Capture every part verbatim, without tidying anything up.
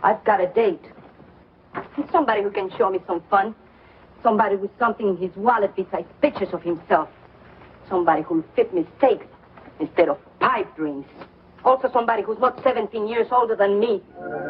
I've got a date. Somebody who can show me some fun. Somebody with something in his wallet besides pictures of himself. Somebody who'll fit mistakes instead of pipe dreams. Also somebody who's not seventeen years older than me.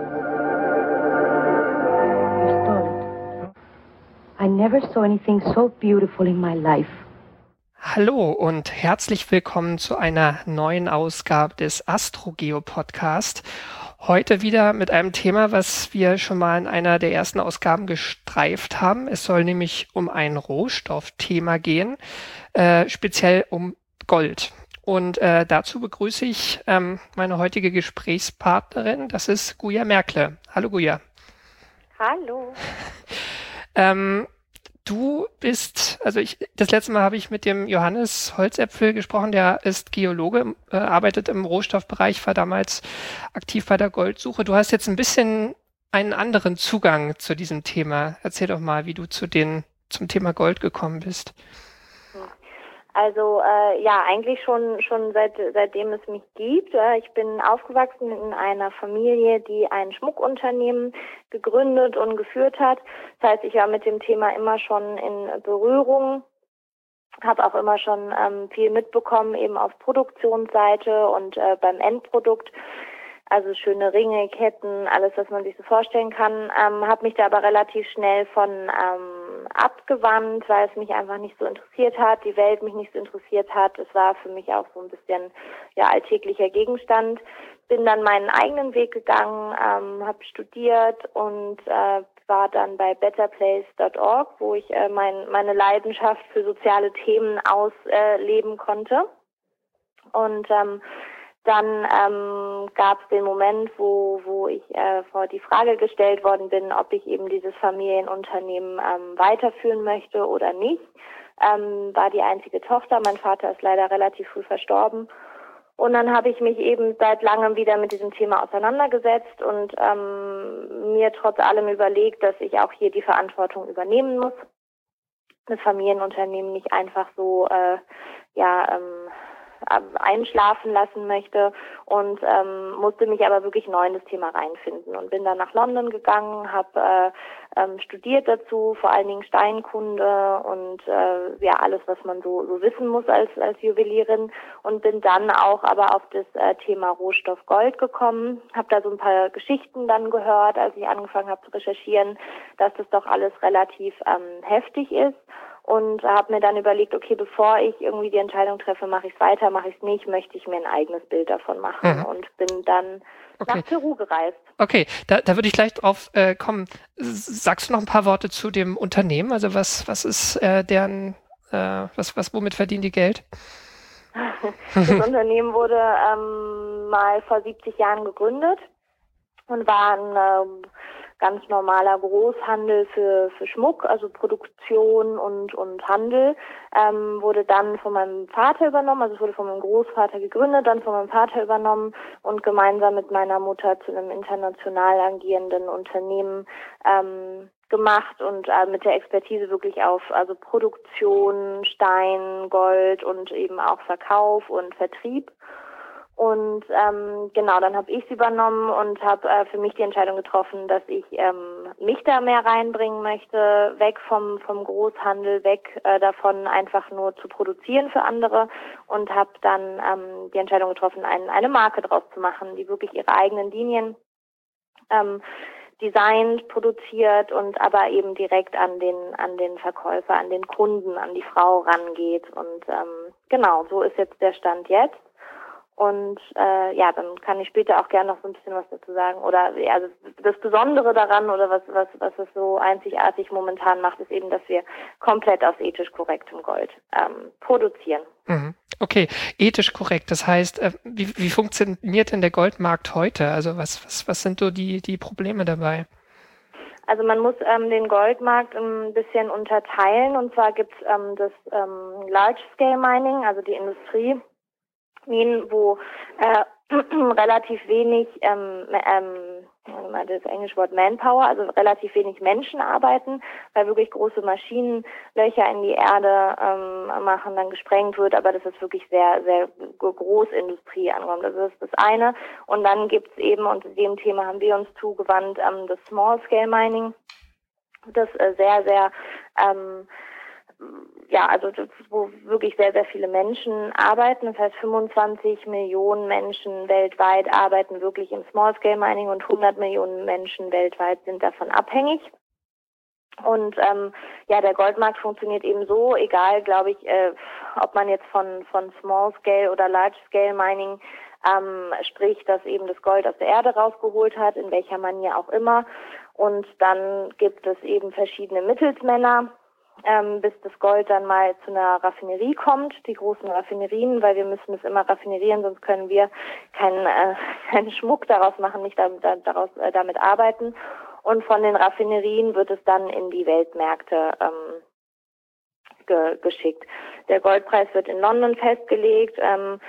You stole it. I never saw anything so beautiful in my life. Hallo und herzlich willkommen zu einer neuen Ausgabe des Astrogeo-Podcast. Heute wieder mit einem Thema, was wir schon mal in einer der ersten Ausgaben gestreift haben. Es soll nämlich um ein Rohstoffthema gehen, äh, speziell um Gold. Und äh, dazu begrüße ich ähm, meine heutige Gesprächspartnerin, das ist Guja Merkle. Hallo Guja. Hallo. ähm, Du bist, also ich, das letzte Mal habe ich mit dem Johannes Holzäpfel gesprochen, der ist Geologe, äh, arbeitet im Rohstoffbereich, war damals aktiv bei der Goldsuche. Du hast jetzt ein bisschen einen anderen Zugang zu diesem Thema. Erzähl doch mal, wie du zu den, zum Thema Gold gekommen bist. Also äh, ja, eigentlich schon schon seit seitdem es mich gibt. Äh, ich bin aufgewachsen in einer Familie, die ein Schmuckunternehmen gegründet und geführt hat. Das heißt, ich war mit dem Thema immer schon in Berührung, habe auch immer schon ähm, viel mitbekommen, eben auf Produktionsseite und äh, beim Endprodukt. Also schöne Ringe, Ketten, alles, was man sich so vorstellen kann. Ähm, habe mich da aber relativ schnell von ähm, abgewandt, weil es mich einfach nicht so interessiert hat, die Welt mich nicht so interessiert hat. Es war für mich auch so ein bisschen ja alltäglicher Gegenstand. Bin dann meinen eigenen Weg gegangen, ähm, habe studiert und äh, war dann bei better place dot org, wo ich äh, mein, meine Leidenschaft für soziale Themen ausleben äh, konnte. Und ähm, Dann ähm, gab es den Moment, wo wo ich äh, vor die Frage gestellt worden bin, ob ich eben dieses Familienunternehmen ähm, weiterführen möchte oder nicht. Ähm, war die einzige Tochter, mein Vater ist leider relativ früh verstorben. Und dann habe ich mich eben seit langem wieder mit diesem Thema auseinandergesetzt und ähm, mir trotz allem überlegt, dass ich auch hier die Verantwortung übernehmen muss. Das Familienunternehmen nicht einfach so äh, ja ähm, einschlafen lassen möchte und ähm, musste mich aber wirklich neu in das Thema reinfinden und bin dann nach London gegangen, habe äh, ähm, studiert dazu, vor allen Dingen Steinkunde und äh, ja alles, was man so, so wissen muss als als Juwelierin und bin dann auch aber auf das äh, Thema Rohstoff Gold gekommen, habe da so ein paar Geschichten dann gehört, als ich angefangen habe zu recherchieren, dass das doch alles relativ ähm, heftig ist. Und habe mir dann überlegt, okay, bevor ich irgendwie die Entscheidung treffe, mache ich es weiter, mache ich es nicht, möchte ich mir ein eigenes Bild davon machen. Mhm. Und bin dann okay. nach Peru gereist. Okay, da, da würde ich gleich drauf äh, kommen. Sagst du noch ein paar Worte zu dem Unternehmen? Also was was ist äh, deren, äh, was was womit verdienen die Geld? Das Unternehmen wurde ähm, mal vor siebzig Jahren gegründet und war ein äh, ganz normaler Großhandel für für Schmuck, also Produktion und und Handel, ähm, wurde dann von meinem Vater übernommen, also es wurde von meinem Großvater gegründet, dann von meinem Vater übernommen und gemeinsam mit meiner Mutter zu einem international agierenden Unternehmen ähm, gemacht und äh, mit der Expertise wirklich auf also Produktion, Stein, Gold und eben auch Verkauf und Vertrieb. Und ähm, genau, dann habe ich es übernommen und habe äh, für mich die Entscheidung getroffen, dass ich ähm, mich da mehr reinbringen möchte, weg vom vom Großhandel, weg äh, davon einfach nur zu produzieren für andere und habe dann ähm, die Entscheidung getroffen, ein, eine Marke draus zu machen, die wirklich ihre eigenen Linien ähm, designt, produziert und aber eben direkt an den an den Verkäufer, an den Kunden, an die Frau rangeht. Und ähm, genau, so ist jetzt der Stand jetzt. Und äh, ja, dann kann ich später auch gerne noch so ein bisschen was dazu sagen. Oder ja, also das Besondere daran oder was was was es so einzigartig momentan macht, ist eben, dass wir komplett aus ethisch korrektem Gold ähm, produzieren. Mhm. Okay, ethisch korrekt. Das heißt, äh, wie, wie funktioniert denn der Goldmarkt heute? Also was was was sind so die die Probleme dabei? Also man muss ähm, den Goldmarkt ein bisschen unterteilen. Und zwar gibt's ähm, das ähm, Large-Scale Mining, also die Industrie, wo äh, relativ wenig ähm, ähm, das englische Wort Manpower, also relativ wenig Menschen arbeiten, weil wirklich große Maschinen Löcher in die Erde ähm, machen, dann gesprengt wird, aber das ist wirklich sehr, sehr Großindustrie angekommen. Das ist das eine. Und dann gibt's eben, und dem Thema haben wir uns zugewandt, ähm, das Small-Scale Mining, das äh, sehr, sehr ähm, ja, also das, wo wirklich sehr, sehr viele Menschen arbeiten. Das heißt, fünfundzwanzig Millionen Menschen weltweit arbeiten wirklich im Small-Scale-Mining und hundert Millionen Menschen weltweit sind davon abhängig. Und ähm, ja, der Goldmarkt funktioniert eben so, egal, glaube ich, äh, ob man jetzt von von Small-Scale oder Large-Scale-Mining ähm, spricht, dass eben das Gold aus der Erde rausgeholt hat, in welcher Manier auch immer. Und dann gibt es eben verschiedene Mittelsmänner, Ähm, bis das Gold dann mal zu einer Raffinerie kommt, die großen Raffinerien, weil wir müssen es immer raffinerieren, sonst können wir keinen, äh, keinen Schmuck daraus machen, nicht damit, daraus, äh, damit arbeiten. Und von den Raffinerien wird es dann in die Weltmärkte ähm, ge- geschickt. Der Goldpreis wird in London festgelegt ähm,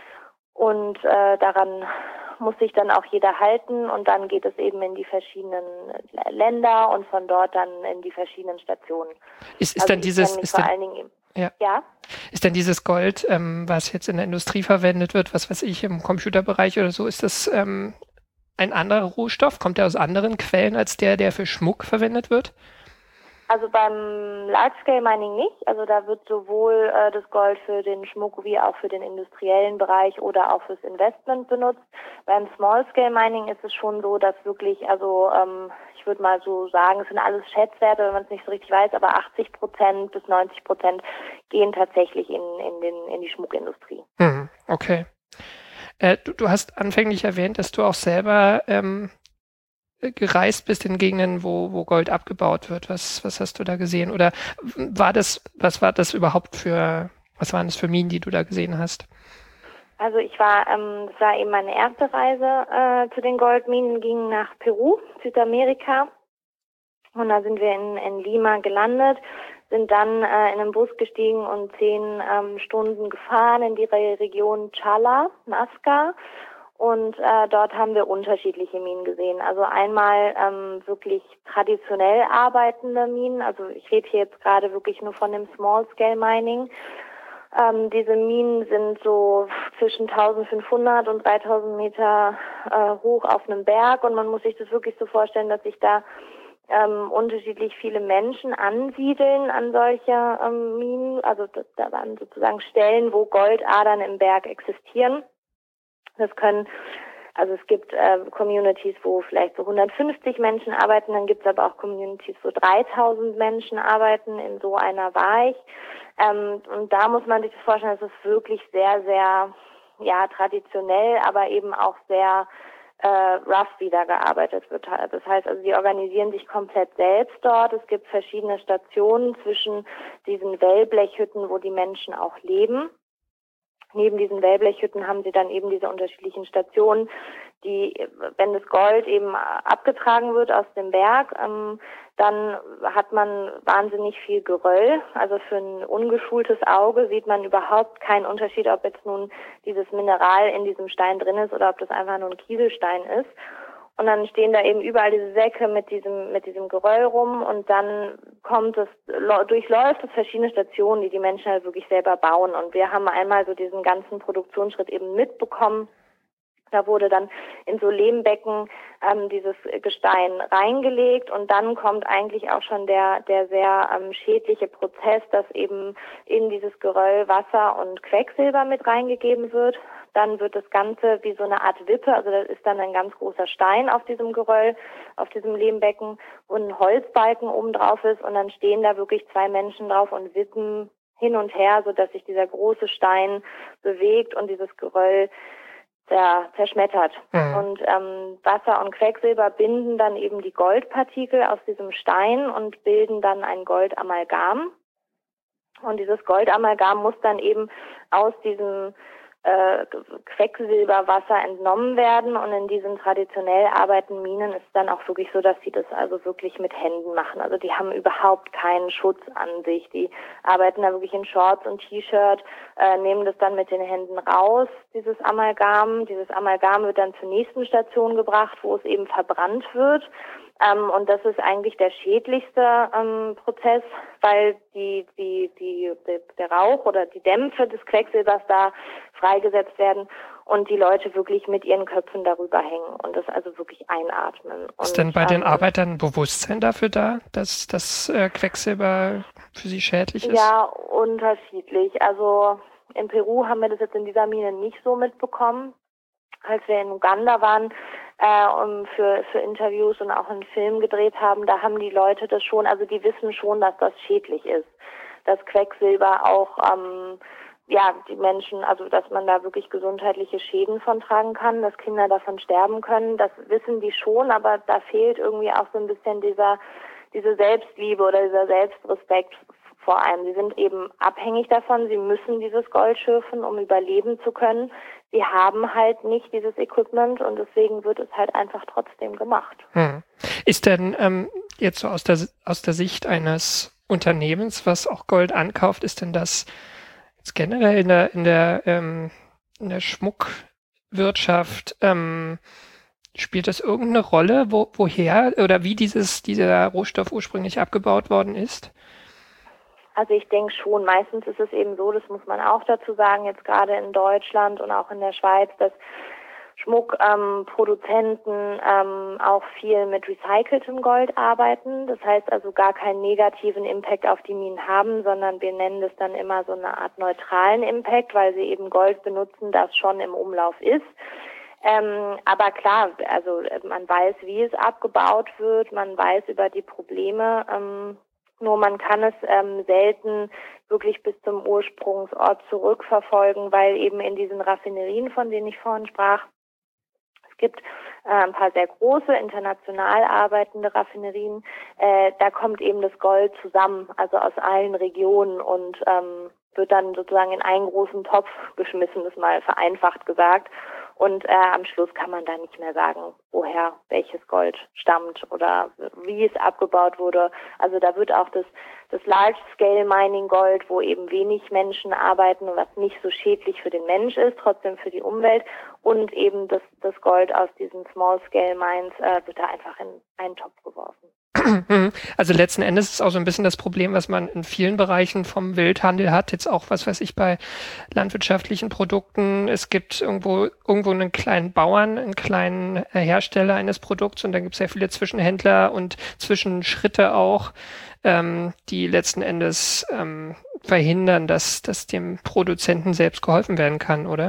und äh, daran muss sich dann auch jeder halten und dann geht es eben in die verschiedenen Länder und von dort dann in die verschiedenen Stationen. Ist, ist also dann dieses, ist vor dann, allen Dingen, ja. ja? Ist denn dieses Gold, ähm, was jetzt in der Industrie verwendet wird, was weiß ich, im Computerbereich oder so, ist das ähm, ein anderer Rohstoff? Kommt der aus anderen Quellen als der, der für Schmuck verwendet wird? Also beim Large-Scale Mining nicht. Also da wird sowohl äh, das Gold für den Schmuck wie auch für den industriellen Bereich oder auch fürs Investment benutzt. Beim Small-Scale Mining ist es schon so, dass wirklich, also ähm, ich würde mal so sagen, es sind alles Schätzwerte, wenn man es nicht so richtig weiß, aber achtzig Prozent bis neunzig Prozent gehen tatsächlich in, in, den, in die Schmuckindustrie. Hm, okay. Äh, du, du hast anfänglich erwähnt, dass du auch selber ähm, gereist bist in Gegenden, wo, wo Gold abgebaut wird. Was, was hast du da gesehen? Oder war das, was war das überhaupt für, was waren das für Minen, die du da gesehen hast? Also ich war, ähm, das war eben meine erste Reise äh, zu den Goldminen, ging nach Peru, Südamerika. Und da sind wir in, in Lima gelandet, sind dann äh, in einen Bus gestiegen und zehn ähm, Stunden gefahren in die Re- Region Chala, Nazca. Und äh, dort haben wir unterschiedliche Minen gesehen. Also einmal ähm, wirklich traditionell arbeitende Minen. Also ich rede hier jetzt gerade wirklich nur von dem Small-Scale Mining. Ähm, diese Minen sind so zwischen eintausendfünfhundert und dreitausend Meter äh, hoch auf einem Berg. Und man muss sich das wirklich so vorstellen, dass sich da ähm, unterschiedlich viele Menschen ansiedeln an solche ähm, Minen. Also das, da waren sozusagen Stellen, wo Goldadern im Berg existieren. Das können, also es gibt äh, Communities, wo vielleicht so hundertfünfzig Menschen arbeiten, dann gibt es aber auch Communities, wo dreitausend Menschen arbeiten, in so einer war ich. Ähm, und da muss man sich das vorstellen, dass es wirklich sehr, sehr, ja, traditionell, aber eben auch sehr äh, rough wieder gearbeitet wird. Das heißt, also die organisieren sich komplett selbst dort. Es gibt verschiedene Stationen zwischen diesen Wellblechhütten, wo die Menschen auch leben. Neben diesen Wellblechhütten haben sie dann eben diese unterschiedlichen Stationen, die, wenn das Gold eben abgetragen wird aus dem Berg, ähm, dann hat man wahnsinnig viel Geröll. Also für ein ungeschultes Auge sieht man überhaupt keinen Unterschied, ob jetzt nun dieses Mineral in diesem Stein drin ist oder ob das einfach nur ein Kieselstein ist. Und dann stehen da eben überall diese Säcke mit diesem mit diesem Geröll rum und dann kommt es, durchläuft es verschiedene Stationen, die die Menschen halt wirklich selber bauen. Und wir haben einmal so diesen ganzen Produktionsschritt eben mitbekommen. Da wurde dann in so Lehmbecken ähm, dieses Gestein reingelegt und dann kommt eigentlich auch schon der der sehr ähm, schädliche Prozess, dass eben in dieses Geröll Wasser und Quecksilber mit reingegeben wird. Dann wird das Ganze wie so eine Art Wippe, also das ist dann ein ganz großer Stein auf diesem Geröll, auf diesem Lehmbecken, wo ein Holzbalken oben drauf ist und dann stehen da wirklich zwei Menschen drauf und wippen hin und her, sodass sich dieser große Stein bewegt und dieses Geröll der zerschmettert. Mhm. Und ähm, Wasser und Quecksilber binden dann eben die Goldpartikel aus diesem Stein und bilden dann ein Goldamalgam. Und dieses Goldamalgam muss dann eben aus diesem äh, Quecksilberwasser entnommen werden, und in diesen traditionell arbeitenden Minen ist es dann auch wirklich so, dass sie das also wirklich mit Händen machen. Also die haben überhaupt keinen Schutz an sich. Die arbeiten da wirklich in Shorts und T-Shirt, äh, nehmen das dann mit den Händen raus, dieses Amalgam. Dieses Amalgam wird dann zur nächsten Station gebracht, wo es eben verbrannt wird. Ähm, und das ist eigentlich der schädlichste ähm, Prozess, weil die, die, die, die, der Rauch oder die Dämpfe des Quecksilbers da freigesetzt werden und die Leute wirklich mit ihren Köpfen darüber hängen und das also wirklich einatmen. Ist und, denn bei ähm, den Arbeitern ein Bewusstsein dafür da, dass das äh, Quecksilber für sie schädlich ist? Ja, unterschiedlich. Also in Peru haben wir das jetzt in dieser Mine nicht so mitbekommen. Als wir in Uganda waren, äh, um für, für Interviews und auch einen Film gedreht haben, da haben die Leute das schon, also die wissen schon, dass das schädlich ist. Dass Quecksilber auch, ähm, ja, die Menschen, also dass man da wirklich gesundheitliche Schäden von tragen kann, dass Kinder davon sterben können, das wissen die schon, aber da fehlt irgendwie auch so ein bisschen dieser, diese Selbstliebe oder dieser Selbstrespekt vor allem. Sie sind eben abhängig davon, sie müssen dieses Gold schürfen, um überleben zu können. Sie haben halt nicht dieses Equipment und deswegen wird es halt einfach trotzdem gemacht. Hm. Ist denn ähm, jetzt so aus der, aus der Sicht eines Unternehmens, was auch Gold ankauft, ist denn das jetzt generell in der, in der, ähm, in der Schmuckwirtschaft, ähm, spielt das irgendeine Rolle, wo, woher oder wie dieses, dieser Rohstoff ursprünglich abgebaut worden ist? Also ich denke schon, meistens ist es eben so, das muss man auch dazu sagen, jetzt gerade in Deutschland und auch in der Schweiz, dass Schmuckproduzenten ähm, ähm, auch viel mit recyceltem Gold arbeiten. Das heißt also gar keinen negativen Impact auf die Minen haben, sondern wir nennen das dann immer so eine Art neutralen Impact, weil sie eben Gold benutzen, das schon im Umlauf ist. Ähm, aber klar, also man weiß, wie es abgebaut wird, man weiß über die Probleme, ähm, nur man kann es ähm, selten wirklich bis zum Ursprungsort zurückverfolgen, weil eben in diesen Raffinerien, von denen ich vorhin sprach, es gibt äh, ein paar sehr große, international arbeitende Raffinerien, äh, da kommt eben das Gold zusammen, also aus allen Regionen und ähm, wird dann sozusagen in einen großen Topf geschmissen, das mal vereinfacht gesagt. Und äh, am Schluss kann man da nicht mehr sagen, woher welches Gold stammt oder wie es abgebaut wurde. Also da wird auch das, das Large-Scale-Mining-Gold, wo eben wenig Menschen arbeiten und was nicht so schädlich für den Mensch ist, trotzdem für die Umwelt, und eben das, das Gold aus diesen Small-Scale-Mines äh, wird da einfach in einen Topf geworfen. Also letzten Endes ist es auch so ein bisschen das Problem, was man in vielen Bereichen vom Welthandel hat. Jetzt auch, was weiß ich, bei landwirtschaftlichen Produkten. Es gibt irgendwo irgendwo einen kleinen Bauern, einen kleinen Hersteller eines Produkts und dann gibt es sehr viele Zwischenhändler und Zwischenschritte auch, ähm, die letzten Endes ähm, verhindern, dass, dass dem Produzenten selbst geholfen werden kann, oder?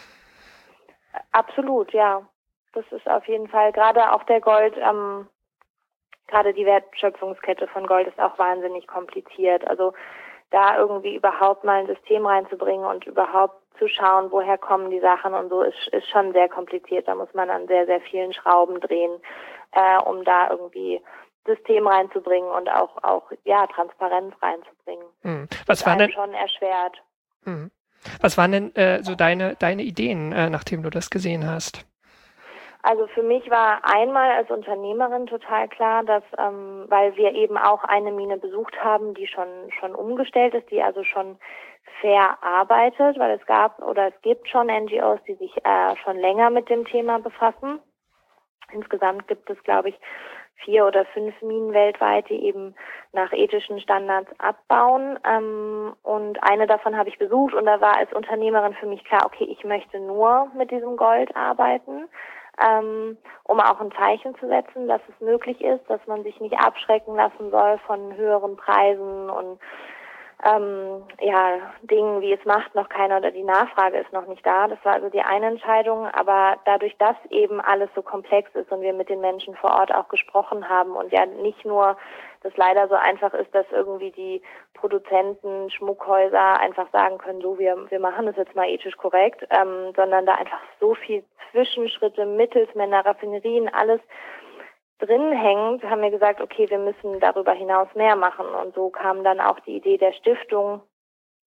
Absolut, ja. Das ist auf jeden Fall gerade auch der Gold, ähm, gerade die Wertschöpfungskette von Gold ist auch wahnsinnig kompliziert. Also da irgendwie überhaupt mal ein System reinzubringen und überhaupt zu schauen, woher kommen die Sachen und so, ist, ist schon sehr kompliziert. Da muss man an sehr, sehr vielen Schrauben drehen, äh, um da irgendwie System reinzubringen und auch, auch ja, Transparenz reinzubringen. Hm. Was war denn schon erschwert? Hm. Was waren denn äh, so deine, deine Ideen, äh, nachdem du das gesehen hast? Also für mich war einmal als Unternehmerin total klar, dass, ähm, weil wir eben auch eine Mine besucht haben, die schon schon umgestellt ist, die also schon fair arbeitet, weil es gab oder es gibt schon N G Os, die sich äh, schon länger mit dem Thema befassen. Insgesamt gibt es, glaube ich, vier oder fünf Minen weltweit, die eben nach ethischen Standards abbauen. Ähm, und eine davon habe ich besucht und da war als Unternehmerin für mich klar, okay, ich möchte nur mit diesem Gold arbeiten. Ähm, um auch ein Zeichen zu setzen, dass es möglich ist, dass man sich nicht abschrecken lassen soll von höheren Preisen und ähm, ja, Dingen, wie es macht noch keiner oder die Nachfrage ist noch nicht da. Das war also die eine Entscheidung, aber dadurch, dass eben alles so komplex ist und wir mit den Menschen vor Ort auch gesprochen haben und ja nicht nur das leider so einfach ist, dass irgendwie die Produzenten, Schmuckhäuser einfach sagen können, so, wir, wir machen das jetzt mal ethisch korrekt, ähm, sondern da einfach so viel Zwischenschritte, Mittelsmänner, Raffinerien, alles drin hängt, haben wir gesagt, okay, wir müssen darüber hinaus mehr machen. Und so kam dann auch die Idee der Stiftung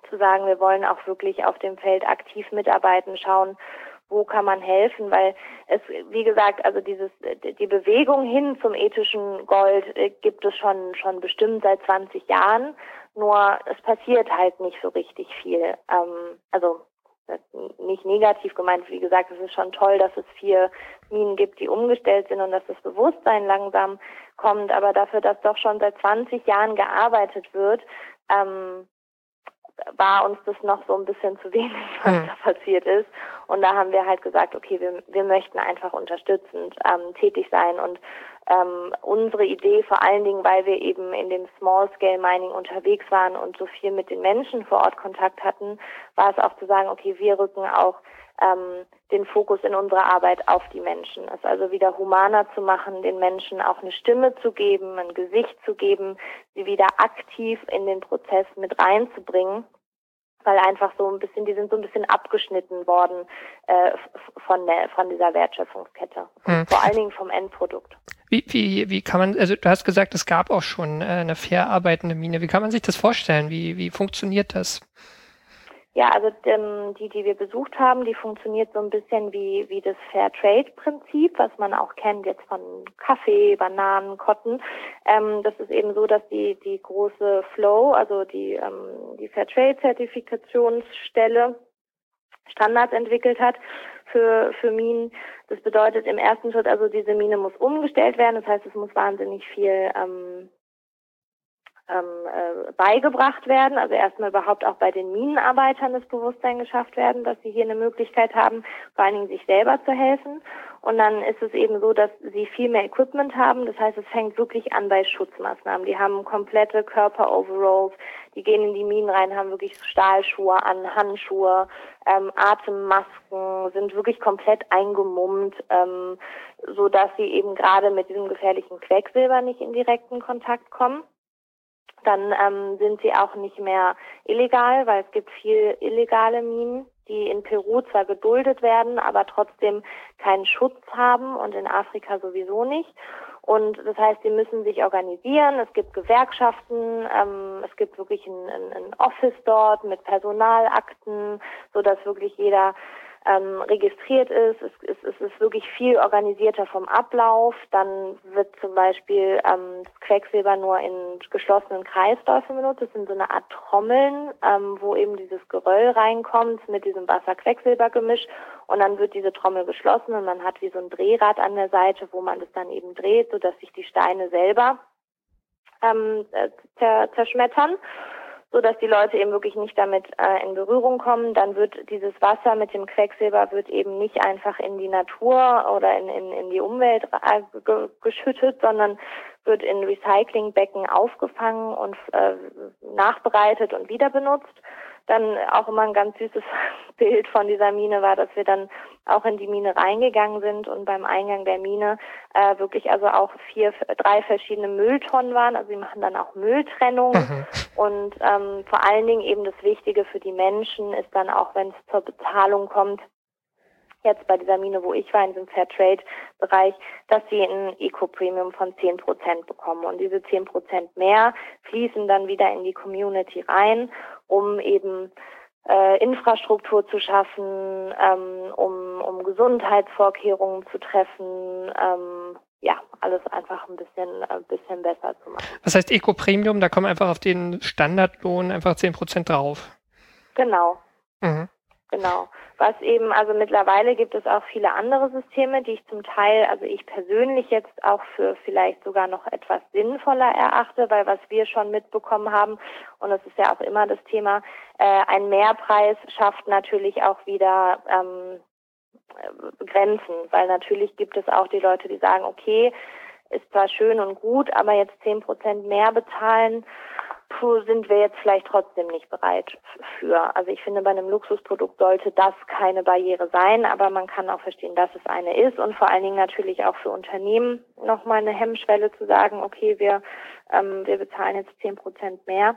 zu sagen, wir wollen auch wirklich auf dem Feld aktiv mitarbeiten, schauen, wo kann man helfen, weil es, wie gesagt, also dieses, die Bewegung hin zum ethischen Gold gibt es schon, schon bestimmt seit zwanzig Jahren, nur es passiert halt nicht so richtig viel. Ähm, also, nicht negativ gemeint, wie gesagt, es ist schon toll, dass es vier Minen gibt, die umgestellt sind und dass das Bewusstsein langsam kommt, aber dafür, dass doch schon seit zwanzig Jahren gearbeitet wird, ähm, war uns das noch so ein bisschen zu wenig, was hm. da passiert ist. Und da haben wir halt gesagt, okay, wir, wir möchten einfach unterstützend ähm, tätig sein. Und ähm, unsere Idee, vor allen Dingen, weil wir eben in dem Small-Scale-Mining unterwegs waren und so viel mit den Menschen vor Ort Kontakt hatten, war es auch zu sagen, okay, wir rücken auch ähm, den Fokus in unserer Arbeit auf die Menschen. Es also wieder humaner zu machen, den Menschen auch eine Stimme zu geben, ein Gesicht zu geben, sie wieder aktiv in den Prozess mit reinzubringen, weil einfach so ein bisschen, die sind so ein bisschen abgeschnitten worden äh, von der von dieser Wertschöpfungskette, Hm. vor allen Dingen vom Endprodukt. Wie, wie, wie kann man, also du hast gesagt, es gab auch schon äh, eine fair arbeitende Mine. Wie kann man sich das vorstellen? Wie, wie funktioniert das? Ja, also ähm, die, die wir besucht haben, die funktioniert so ein bisschen wie wie das Fair-Trade-Prinzip, was man auch kennt jetzt von Kaffee, Bananen, Cotton. Ähm, das ist eben so, dass die die große Flow, also die ähm, die Fair-Trade-Zertifikationsstelle Standards entwickelt hat für für Minen. Das bedeutet im ersten Schritt, also diese Mine muss umgestellt werden. Das heißt, es muss wahnsinnig viel ähm, Ähm, äh, beigebracht werden, also erstmal überhaupt auch bei den Minenarbeitern das Bewusstsein geschafft werden, dass sie hier eine Möglichkeit haben, vor allen Dingen sich selber zu helfen. Und dann ist es eben so, dass sie viel mehr Equipment haben. Das heißt, es fängt wirklich an bei Schutzmaßnahmen. Die haben komplette Körper-Overalls, die gehen in die Minen rein, haben wirklich Stahlschuhe an, Handschuhe, ähm, Atemmasken, sind wirklich komplett eingemummt, ähm, so dass sie eben gerade mit diesem gefährlichen Quecksilber nicht in direkten Kontakt kommen. Dann ähm, sind sie auch nicht mehr illegal, weil es gibt viel illegale Minen, die in Peru zwar geduldet werden, aber trotzdem keinen Schutz haben und in Afrika sowieso nicht. Und das heißt, sie müssen sich organisieren. Es gibt Gewerkschaften, ähm, es gibt wirklich ein, ein, ein Office dort mit Personalakten, so dass wirklich jeder ähm, registriert ist. Es, es, es ist wirklich viel organisierter vom Ablauf. Dann wird zum Beispiel ähm, das Quecksilber nur in geschlossenen Kreisläufen benutzt. Das sind so eine Art Trommeln, ähm, wo eben dieses Geröll reinkommt mit diesem Wasser-Quecksilber-Gemisch. Und dann wird diese Trommel geschlossen und man hat wie so ein Drehrad an der Seite, wo man das dann eben dreht, sodass sich die Steine selber ähm, zerschmettern, so dass die Leute eben wirklich nicht damit äh, in Berührung kommen. Dann wird dieses Wasser mit dem Quecksilber wird eben nicht einfach in die Natur oder in, in, in die Umwelt äh, ge- geschüttet, sondern wird in Recyclingbecken aufgefangen und äh, nachbereitet und wieder benutzt. Dann auch immer ein ganz süßes Bild von dieser Mine war, dass wir dann auch in die Mine reingegangen sind und beim Eingang der Mine äh, wirklich also auch vier, drei verschiedene Mülltonnen waren. Also sie machen dann auch Mülltrennung Mhm. und ähm, vor allen Dingen eben das Wichtige für die Menschen ist dann auch, wenn es zur Bezahlung kommt, jetzt bei dieser Mine, wo ich war, in diesem Fairtrade-Bereich, dass sie ein Eco-Premium von zehn Prozent bekommen. Und diese zehn Prozent mehr fließen dann wieder in die Community rein, um eben äh, Infrastruktur zu schaffen, ähm, um, um Gesundheitsvorkehrungen zu treffen, ähm, ja, alles einfach ein bisschen, ein bisschen besser zu machen. Was heißt Eco-Premium? Da kommen einfach auf den Standardlohn einfach zehn Prozent drauf. Genau. Mhm. Genau. Was eben, also mittlerweile gibt es auch viele andere Systeme, die ich zum Teil, also ich persönlich jetzt auch für vielleicht sogar noch etwas sinnvoller erachte, weil was wir schon mitbekommen haben, und das ist ja auch immer das Thema, äh, ein Mehrpreis schafft natürlich auch wieder ähm, Grenzen, weil natürlich gibt es auch die Leute, die sagen, okay, ist zwar schön und gut, aber jetzt zehn Prozent mehr bezahlen, puh, sind wir jetzt vielleicht trotzdem nicht bereit für. Also ich finde, bei einem Luxusprodukt sollte das keine Barriere sein, aber man kann auch verstehen, dass es eine ist und vor allen Dingen natürlich auch für Unternehmen nochmal eine Hemmschwelle zu sagen, okay, wir ähm, wir bezahlen jetzt zehn Prozent mehr.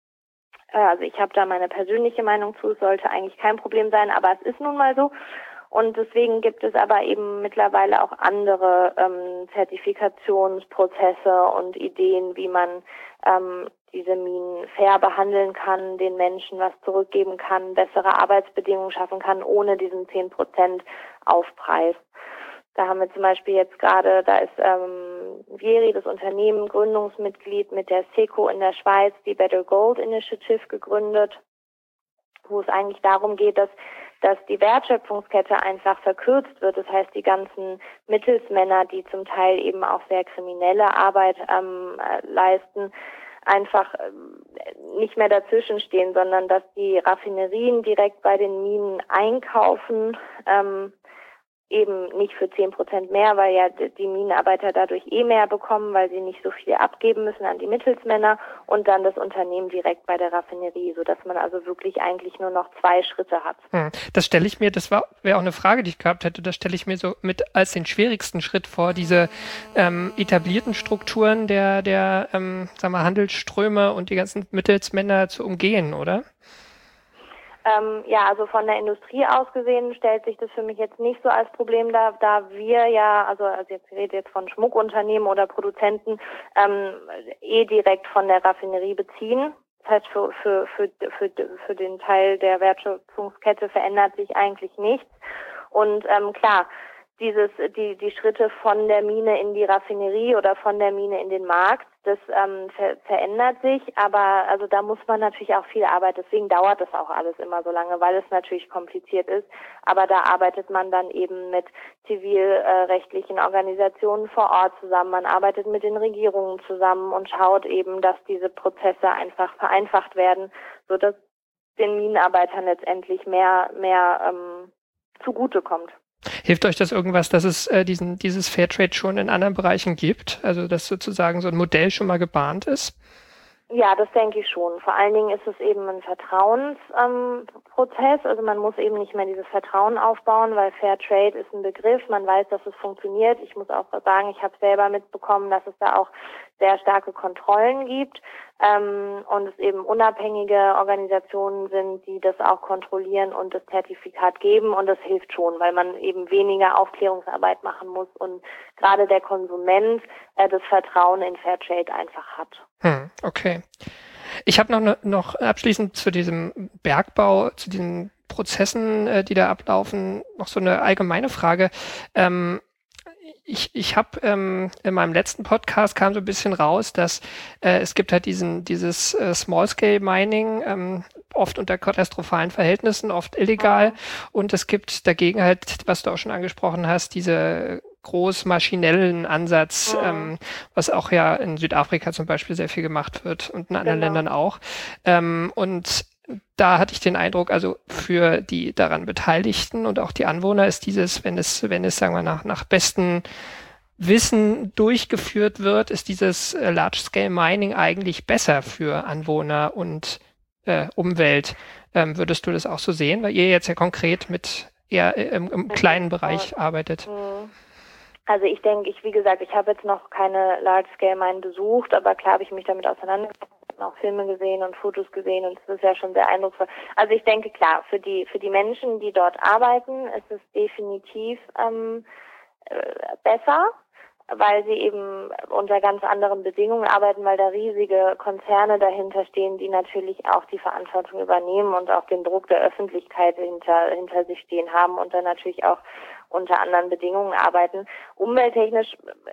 Äh, also ich habe da meine persönliche Meinung zu, es sollte eigentlich kein Problem sein, aber es ist nun mal so. Und deswegen gibt es aber eben mittlerweile auch andere ähm, Zertifikationsprozesse und Ideen, wie man ähm, diese Minen fair behandeln kann, den Menschen was zurückgeben kann, bessere Arbeitsbedingungen schaffen kann, ohne diesen zehn Prozent Aufpreis. Da haben wir zum Beispiel jetzt gerade, da ist ähm, Vieri, das Unternehmen, Gründungsmitglied mit der SECO in der Schweiz, die Better Gold Initiative gegründet, wo es eigentlich darum geht, dass dass die Wertschöpfungskette einfach verkürzt wird. Das heißt, die ganzen Mittelsmänner, die zum Teil eben auch sehr kriminelle Arbeit ähm, äh, leisten, einfach äh, nicht mehr dazwischen stehen, sondern dass die Raffinerien direkt bei den Minen einkaufen, ähm, eben nicht für zehn Prozent mehr, weil ja die Minenarbeiter dadurch eh mehr bekommen, weil sie nicht so viel abgeben müssen an die Mittelsmänner, und dann das Unternehmen direkt bei der Raffinerie, sodass man also wirklich eigentlich nur noch zwei Schritte hat. Hm, das stelle ich mir, das war wäre auch eine Frage, die ich gehabt hätte, das stelle ich mir so mit als den schwierigsten Schritt vor, diese ähm, etablierten Strukturen der, der ähm, sagen wir, Handelsströme und die ganzen Mittelsmänner zu umgehen, oder? Ähm, ja, also von der Industrie aus gesehen stellt sich das für mich jetzt nicht so als Problem dar, da wir ja, also, also jetzt ich rede jetzt von Schmuckunternehmen oder Produzenten, ähm, eh direkt von der Raffinerie beziehen. Das heißt, für, für, für, für, für den Teil der Wertschöpfungskette verändert sich eigentlich nichts. Und ähm, klar, dieses, die, die Schritte von der Mine in die Raffinerie oder von der Mine in den Markt, das ähm, ver, verändert sich, aber also da muss man natürlich auch viel arbeiten. Deswegen dauert das auch alles immer so lange, weil es natürlich kompliziert ist. Aber da arbeitet man dann eben mit zivilrechtlichen Organisationen vor Ort zusammen. Man arbeitet mit den Regierungen zusammen und schaut eben, dass diese Prozesse einfach vereinfacht werden, sodass den Minenarbeitern letztendlich mehr, mehr ähm, zugutekommt. Hilft euch das irgendwas, dass es äh, diesen, dieses Fairtrade schon in anderen Bereichen gibt? Also dass sozusagen so ein Modell schon mal gebahnt ist? Ja, das denke ich schon. Vor allen Dingen ist es eben ein Vertrauensprozess. Ähm, also man muss eben nicht mehr dieses Vertrauen aufbauen, weil Fairtrade ist ein Begriff. Man weiß, dass es funktioniert. Ich muss auch sagen, ich habe selber mitbekommen, dass es da auch sehr starke Kontrollen gibt ähm, und es eben unabhängige Organisationen sind, die das auch kontrollieren und das Zertifikat geben, und das hilft schon, weil man eben weniger Aufklärungsarbeit machen muss und gerade der Konsument äh, das Vertrauen in Fairtrade einfach hat. Hm, okay. Ich habe noch, ne, noch abschließend zu diesem Bergbau, zu diesen Prozessen, äh, die da ablaufen, noch so eine allgemeine Frage. Ähm, Ich, ich habe ähm, in meinem letzten Podcast kam so ein bisschen raus, dass äh, es gibt halt diesen dieses äh, Small-Scale-Mining, ähm, oft unter katastrophalen Verhältnissen, oft illegal, und es gibt dagegen halt, was du auch schon angesprochen hast, diese großmaschinellen Ansatz, Mhm. ähm, was auch ja in Südafrika zum Beispiel sehr viel gemacht wird und in anderen Genau. Ländern auch. Ähm, und da hatte ich den Eindruck, also für die daran Beteiligten und auch die Anwohner ist dieses, wenn es, wenn es, sagen wir, nach, nach bestem Wissen durchgeführt wird, ist dieses äh, Large-Scale Mining eigentlich besser für Anwohner und äh, Umwelt. Ähm, würdest du das auch so sehen, weil ihr jetzt ja konkret mit eher äh, im, im kleinen Bereich arbeitet? Mhm. Also ich denke, ich wie gesagt, ich habe jetzt noch keine Large-Scale-Mine besucht, aber klar habe ich mich damit auseinandergesetzt, auch Filme gesehen und Fotos gesehen, und es ist ja schon sehr eindrucksvoll. Also ich denke, klar, für die für die Menschen, die dort arbeiten, ist es definitiv ähm, äh, besser, weil sie eben unter ganz anderen Bedingungen arbeiten, weil da riesige Konzerne dahinter stehen, die natürlich auch die Verantwortung übernehmen und auch den Druck der Öffentlichkeit hinter hinter sich stehen haben und dann natürlich auch unter anderen Bedingungen arbeiten. Umwelttechnisch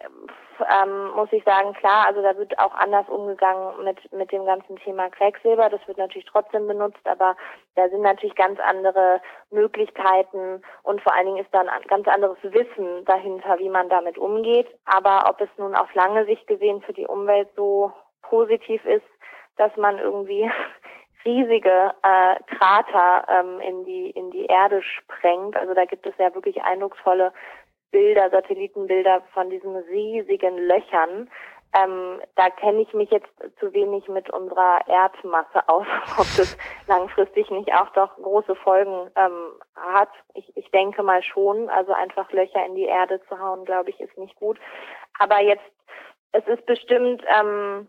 ähm, muss ich sagen, klar, also da wird auch anders umgegangen mit mit dem ganzen Thema Quecksilber. Das wird natürlich trotzdem benutzt, aber da sind natürlich ganz andere Möglichkeiten und vor allen Dingen ist dann ein ganz anderes Wissen dahinter, wie man damit umgeht. Aber ob es nun auf lange Sicht gesehen für die Umwelt so positiv ist, dass man irgendwie riesige äh, Krater ähm, in die in die Erde sprengt. Also da gibt es ja wirklich eindrucksvolle Bilder, Satellitenbilder von diesen riesigen Löchern. Ähm, da kenne ich mich jetzt zu wenig mit unserer Erdmasse aus, ob das langfristig nicht auch doch große Folgen ähm, hat. Ich, ich denke mal schon. Also einfach Löcher in die Erde zu hauen, glaube ich, ist nicht gut. Aber jetzt, es ist bestimmt ähm,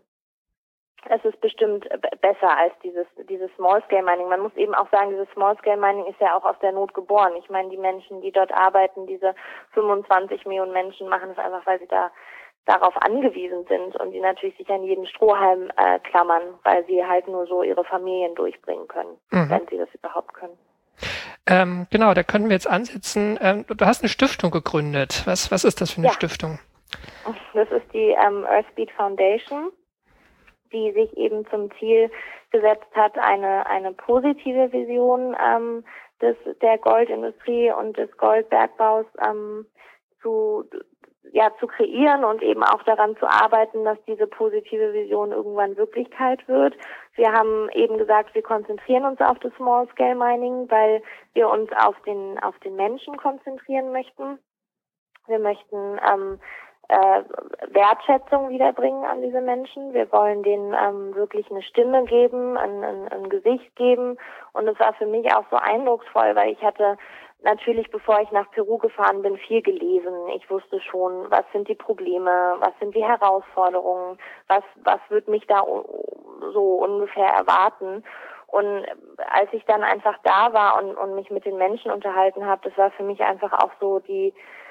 Es ist bestimmt besser als dieses dieses Small-Scale-Mining. Man muss eben auch sagen, dieses Small-Scale-Mining ist ja auch aus der Not geboren. Ich meine, die Menschen, die dort arbeiten, diese fünfundzwanzig Millionen Menschen, machen es einfach, weil sie da darauf angewiesen sind und die natürlich sich an jeden Strohhalm äh, klammern, weil sie halt nur so ihre Familien durchbringen können, mhm. wenn sie das überhaupt können. Ähm, genau, da können wir jetzt ansetzen. Ähm, du hast eine Stiftung gegründet. Was, was ist das für eine ja. Stiftung? Das ist die ähm, Earthbeat Foundation, die sich eben zum Ziel gesetzt hat, eine eine positive Vision ähm, des der Goldindustrie und des Goldbergbaus ähm, zu ja zu kreieren und eben auch daran zu arbeiten, dass diese positive Vision irgendwann Wirklichkeit wird. Wir haben eben gesagt, wir konzentrieren uns auf das Small Scale Mining, weil wir uns auf den auf den Menschen konzentrieren möchten. Wir möchten ähm, äh, Wertschätzung wiederbringen an diese Menschen. Wir wollen denen ähm, wirklich eine Stimme geben, ein, ein, ein Gesicht geben. Und es war für mich auch so eindrucksvoll, weil ich hatte natürlich, bevor ich nach Peru gefahren bin, viel gelesen. Ich wusste schon, was sind die Probleme, was sind die Herausforderungen, was was wird mich da so ungefähr erwarten. Und als ich dann einfach da war und, und mich mit den Menschen unterhalten habe, das war für mich einfach auch so die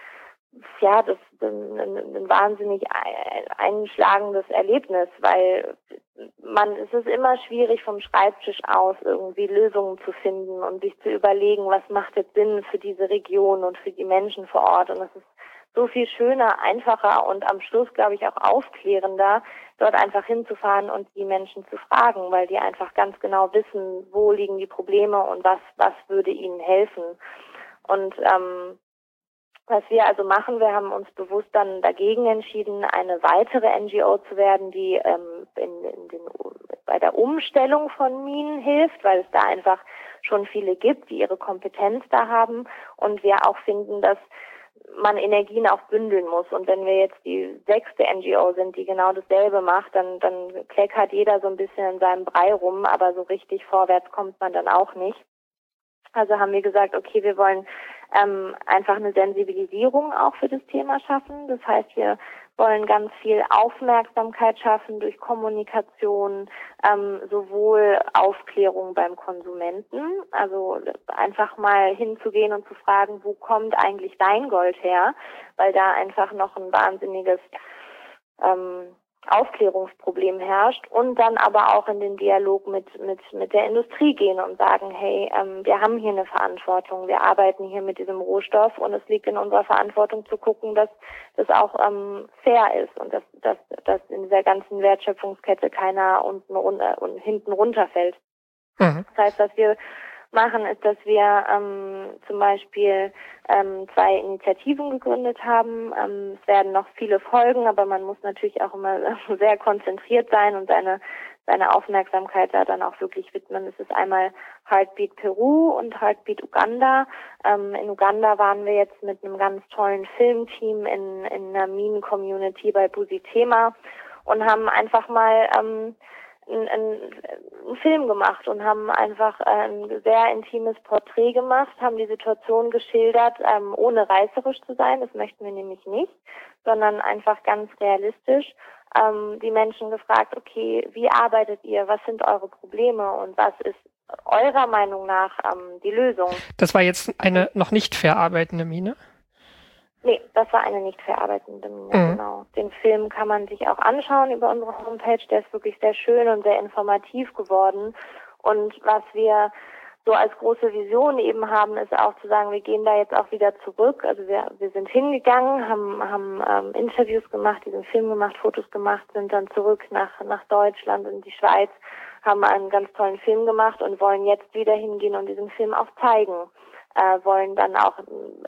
ja, das ist ein, ein, ein wahnsinnig einschlagendes Erlebnis, weil man, es ist immer schwierig vom Schreibtisch aus irgendwie Lösungen zu finden und sich zu überlegen, was macht jetzt Sinn für diese Region und für die Menschen vor Ort. Und es ist so viel schöner, einfacher und am Schluss, glaube ich, auch aufklärender, dort einfach hinzufahren und die Menschen zu fragen, weil die einfach ganz genau wissen, wo liegen die Probleme und was, was würde ihnen helfen. Und ähm, was wir also machen, wir haben uns bewusst dann dagegen entschieden, eine weitere N G O zu werden, die ähm, in, in den, bei der Umstellung von Minen hilft, weil es da einfach schon viele gibt, die ihre Kompetenz da haben und wir auch finden, dass man Energien auch bündeln muss. Und wenn wir jetzt die sechste N G O sind, die genau dasselbe macht, dann, dann kleckert jeder so ein bisschen in seinem Brei rum, aber so richtig vorwärts kommt man dann auch nicht. Also haben wir gesagt, okay, wir wollen ähm, einfach eine Sensibilisierung auch für das Thema schaffen. Das heißt, wir wollen ganz viel Aufmerksamkeit schaffen durch Kommunikation, ähm, sowohl Aufklärung beim Konsumenten, also einfach mal hinzugehen und zu fragen, wo kommt eigentlich dein Gold her, weil da einfach noch ein wahnsinniges ähm, Aufklärungsproblem herrscht und dann aber auch in den Dialog mit mit mit der Industrie gehen und sagen, hey, ähm, wir haben hier eine Verantwortung, wir arbeiten hier mit diesem Rohstoff und es liegt in unserer Verantwortung zu gucken, dass das auch ähm, fair ist und dass dass dass in dieser ganzen Wertschöpfungskette keiner unten runter und hinten runterfällt. Mhm. Das heißt, dass wir machen, ist, dass wir ähm, zum Beispiel ähm, zwei Initiativen gegründet haben. Ähm, es werden noch viele folgen, aber man muss natürlich auch immer sehr konzentriert sein und seine seine Aufmerksamkeit da dann auch wirklich widmen. Es ist einmal Heartbeat Peru und Heartbeat Uganda. Ähm, in Uganda waren wir jetzt mit einem ganz tollen Filmteam in in einer Minen-Community bei Busitema und haben einfach mal ähm, Ein, ein, ein Film gemacht und haben einfach ein sehr intimes Porträt gemacht, haben die Situation geschildert, ähm, ohne reißerisch zu sein, das möchten wir nämlich nicht, sondern einfach ganz realistisch ähm, die Menschen gefragt, okay, wie arbeitet ihr, was sind eure Probleme und was ist eurer Meinung nach ähm, die Lösung? Das war jetzt eine noch nicht verarbeitende Mine? Nee, das war eine nicht verarbeitende Mine, mhm. Genau. Den Film kann man sich auch anschauen über unsere Homepage. Der ist wirklich sehr schön und sehr informativ geworden. Und was wir so als große Vision eben haben, ist auch zu sagen, wir gehen da jetzt auch wieder zurück. Also wir wir sind hingegangen, haben haben ähm, Interviews gemacht, diesen Film gemacht, Fotos gemacht, sind dann zurück nach nach Deutschland und die Schweiz, haben einen ganz tollen Film gemacht und wollen jetzt wieder hingehen und diesen Film auch zeigen. Äh, wollen dann auch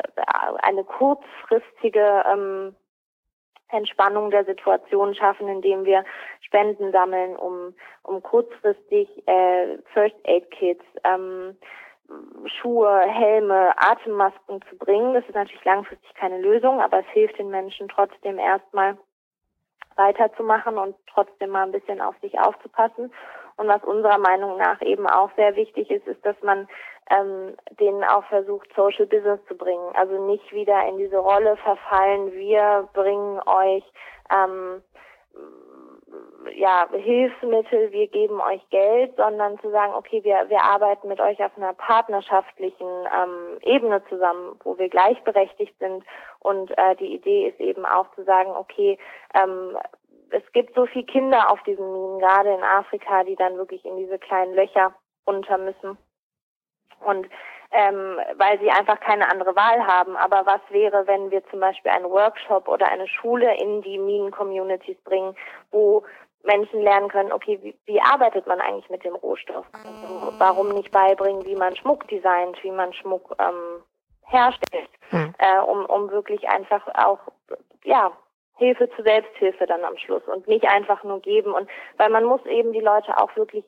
eine kurzfristige ähm, Entspannung der Situation schaffen, indem wir Spenden sammeln, um um kurzfristig äh, First Aid Kits, ähm, Schuhe, Helme, Atemmasken zu bringen. Das ist natürlich langfristig keine Lösung, aber es hilft den Menschen trotzdem erstmal weiterzumachen und trotzdem mal ein bisschen auf sich aufzupassen. Und was unserer Meinung nach eben auch sehr wichtig ist, ist, dass man ähm, denen auch versucht, Social Business zu bringen. Also nicht wieder in diese Rolle verfallen, wir bringen euch ähm, ja, Hilfsmittel, wir geben euch Geld, sondern zu sagen, okay, wir, wir arbeiten mit euch auf einer partnerschaftlichen ähm, Ebene zusammen, wo wir gleichberechtigt sind. Und äh, die Idee ist eben auch zu sagen, okay, ähm, es gibt so viele Kinder auf diesen Minen, gerade in Afrika, die dann wirklich in diese kleinen Löcher runter müssen. Und ähm, weil sie einfach keine andere Wahl haben. Aber was wäre, wenn wir zum Beispiel einen Workshop oder eine Schule in die Minen-Communities bringen, wo Menschen lernen können, okay, wie, wie arbeitet man eigentlich mit dem Rohstoff? Also, warum nicht beibringen, wie man Schmuck designt, wie man Schmuck ähm, herstellt, hm. äh, um, um wirklich einfach auch, ja, Hilfe zur Selbsthilfe dann am Schluss und nicht einfach nur geben. Und weil man muss eben die Leute auch wirklich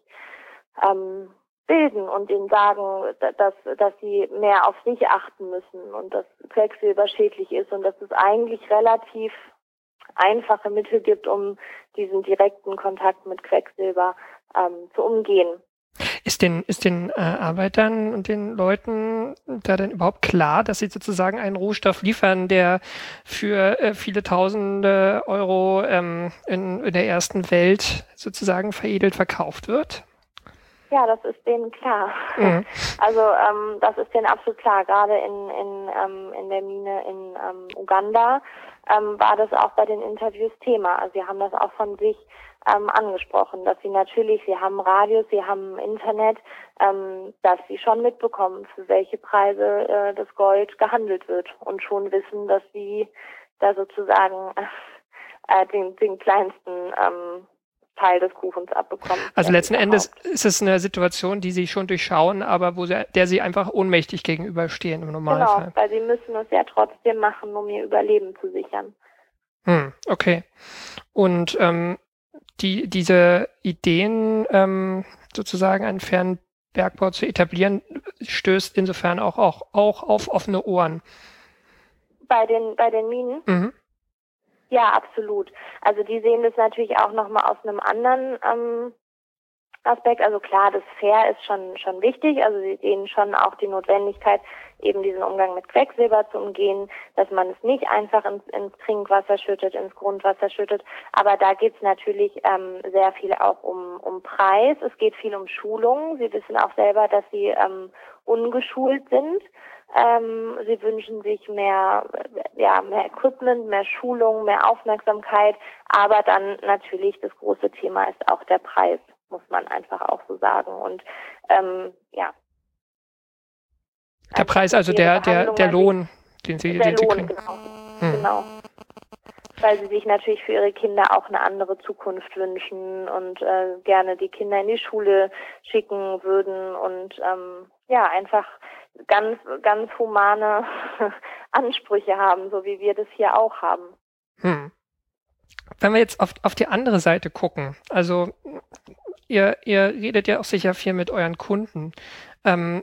ähm, bilden und denen sagen, dass, dass sie mehr auf sich achten müssen und dass Quecksilber schädlich ist und dass es eigentlich relativ einfache Mittel gibt, um diesen direkten Kontakt mit Quecksilber ähm, zu umgehen. Ist den, ist den äh, Arbeitern und den Leuten da denn überhaupt klar, dass sie sozusagen einen Rohstoff liefern, der für äh, viele tausende Euro ähm, in, in der ersten Welt sozusagen veredelt verkauft wird? Ja, das ist denen klar. Mhm. Also ähm, das ist denen absolut klar. Gerade in in ähm, in der Mine in ähm, Uganda ähm, war das auch bei den Interviews Thema. Also sie haben das auch von sich ähm, angesprochen, dass sie natürlich, sie haben Radios, sie haben Internet, ähm, dass sie schon mitbekommen, für welche Preise äh, das Gold gehandelt wird und schon wissen, dass sie da sozusagen äh, den den kleinsten ähm, Teil des Kuchens abbekommen. Also letzten Endes ist es eine Situation, die sie schon durchschauen, aber wo sie, der sie einfach ohnmächtig gegenüberstehen im Normalfall. Genau, weil sie müssen es ja trotzdem machen, um ihr Überleben zu sichern. Hm, okay. Und ähm, die diese Ideen, ähm, sozusagen einen fairen Bergbau zu etablieren, stößt insofern auch, auch, auch auf offene Ohren. Bei den, bei den Minen? Mhm. Ja, absolut. Also die sehen das natürlich auch nochmal aus einem anderen ähm, Aspekt. Also klar, das Fair ist schon schon wichtig. Also sie sehen schon auch die Notwendigkeit, eben diesen Umgang mit Quecksilber zu umgehen, dass man es nicht einfach ins, ins Trinkwasser schüttet, ins Grundwasser schüttet. Aber da geht es natürlich ähm, sehr viel auch um, um Preis. Es geht viel um Schulung. Sie wissen auch selber, dass sie ähm, ungeschult sind. Ähm, sie wünschen sich mehr, ja, mehr Equipment, mehr Schulung, mehr Aufmerksamkeit. Aber dann natürlich das große Thema ist auch der Preis, muss man einfach auch so sagen. Und ähm, ja. Der Preis, also der der der Lohn, den sie, der den sie Lohn, kriegen. Genau. Hm. genau. Weil sie sich natürlich für ihre Kinder auch eine andere Zukunft wünschen und äh, gerne die Kinder in die Schule schicken würden und ähm, ja, einfach ganz, ganz humane Ansprüche haben, so wie wir das hier auch haben. Hm. Wenn wir jetzt auf, auf die andere Seite gucken, also ihr, ihr redet ja auch sicher viel mit euren Kunden. Ähm,